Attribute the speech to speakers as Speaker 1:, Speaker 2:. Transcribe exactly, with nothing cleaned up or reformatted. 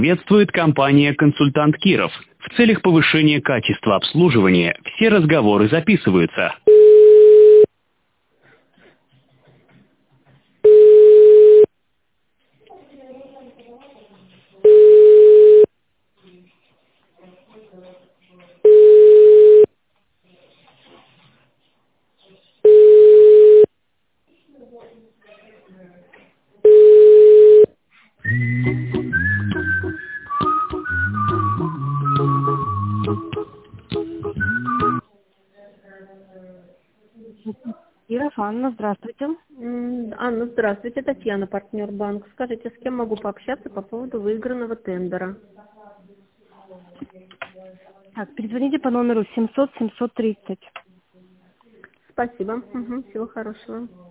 Speaker 1: Приветствует компания «Консультант Киров». В целях повышения качества обслуживания все разговоры записываются.
Speaker 2: Киров, Анна, здравствуйте.
Speaker 3: М, Анна, здравствуйте, Татьяна, партнер банк. Скажите, с кем могу пообщаться по поводу выигранного тендера?
Speaker 2: Так, перезвоните по номеру семьсот семьсот тридцать.
Speaker 3: Спасибо. Мгм, всего хорошего.